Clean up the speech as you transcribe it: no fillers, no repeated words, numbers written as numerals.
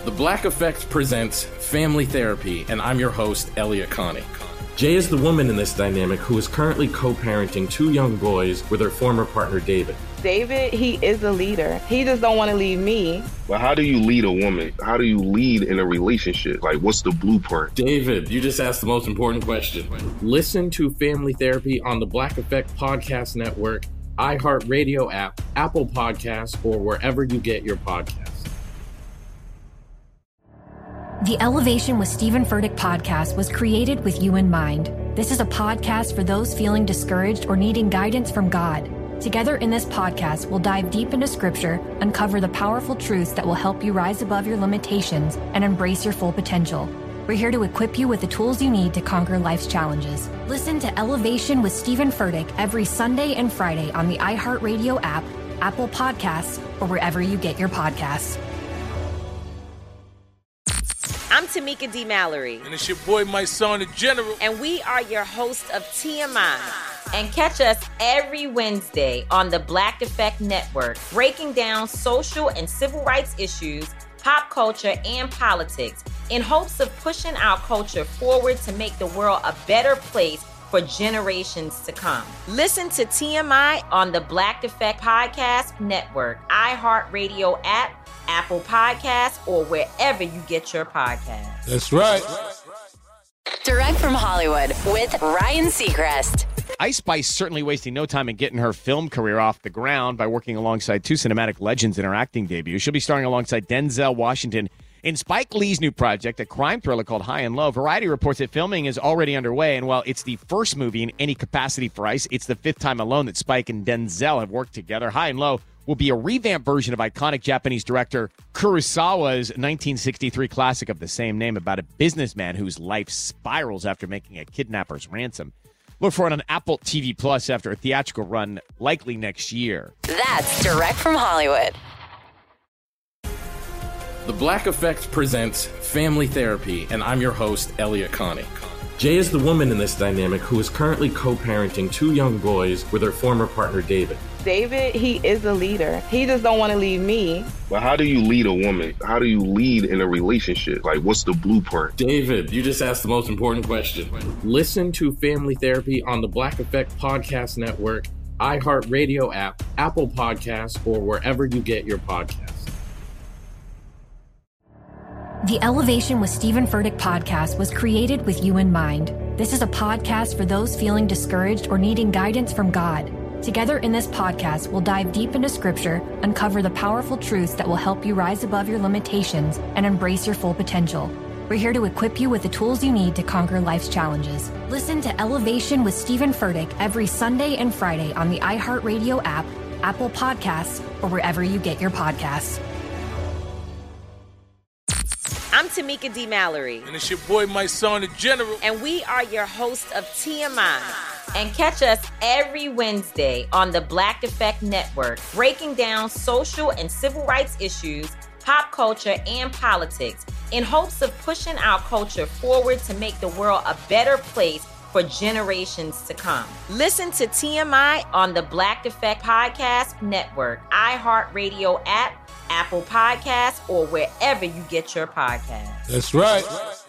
The Black Effect presents Family Therapy, and I'm your host, Elliot Connie. Jay is the woman in this dynamic who is currently co-parenting two young boys with her former partner, David. David, he is a leader. He just don't want to leave me. But how do you lead a woman? How do you lead in a relationship? Like, what's the blueprint? David, you just asked the most important question. Listen to Family Therapy on the Black Effect Podcast Network, iHeartRadio app, Apple Podcasts, or wherever you get your podcasts. The Elevation with Stephen Furtick podcast was created with you in mind. This is a podcast for those feeling discouraged or needing guidance from God. Together in this podcast, we'll dive deep into Scripture, uncover the powerful truths that will help you rise above your limitations and embrace your full potential. We're here to equip you with the tools you need to conquer life's challenges. Listen to Elevation with Stephen Furtick every Sunday and Friday on the iHeartRadio app, Apple Podcasts, or wherever you get your podcasts. I'm Tamika D. Mallory. And it's your boy, my son, the General. And we are your hosts of TMI. And catch us every Wednesday on the Black Effect Network, breaking down social and civil rights issues, pop culture, and politics in hopes of pushing our culture forward to make the world a better place for generations to come. Listen to TMI on the Black Effect Podcast Network, iHeartRadio app, Apple Podcasts, or wherever you get your podcasts. That's right. Direct from Hollywood with Ryan Seacrest. Ice Spice certainly wasting no time in getting her film career off the ground by working alongside two cinematic legends in her acting debut. She'll be starring alongside Denzel Washington in Spike Lee's new project, a crime thriller called High and Low. Variety reports that filming is already underway, and while it's the first movie in any capacity for Ice, it's the fifth time alone that Spike and Denzel have worked together. High and Low will be a revamped version of iconic Japanese director Kurosawa's 1963 classic of the same name about a businessman whose life spirals after making a kidnapper's ransom. Look for it on Apple TV Plus after a theatrical run, likely next year. That's Direct from Hollywood. The Black Effect presents Family Therapy, and I'm your host, Elliot Connie. Jay is the woman in this dynamic who is currently co-parenting two young boys with her former partner, David. David, he is a leader. He just don't want to leave me. But how do you lead a woman? How do you lead in a relationship? Like, what's the blueprint? David, you just asked the most important question. Listen to Family Therapy on the Black Effect Podcast Network, iHeartRadio app, Apple Podcasts, or wherever you get your podcasts. The Elevation with Stephen Furtick podcast was created with you in mind. This is a podcast for those feeling discouraged or needing guidance from God. Together in this podcast, we'll dive deep into Scripture, uncover the powerful truths that will help you rise above your limitations and embrace your full potential. We're here to equip you with the tools you need to conquer life's challenges. Listen to Elevation with Stephen Furtick every Sunday and Friday on the iHeartRadio app, Apple Podcasts, or wherever you get your podcasts. I'm Tamika D. Mallory. And it's your boy, my son, the General. And we are your hosts of TMI. And catch us every Wednesday on the Black Effect Network, breaking down social and civil rights issues, pop culture, and politics in hopes of pushing our culture forward to make the world a better place for generations to come. Listen to TMI on the Black Effect Podcast Network, iHeartRadio app, Apple Podcasts, or wherever you get your podcasts. That's right.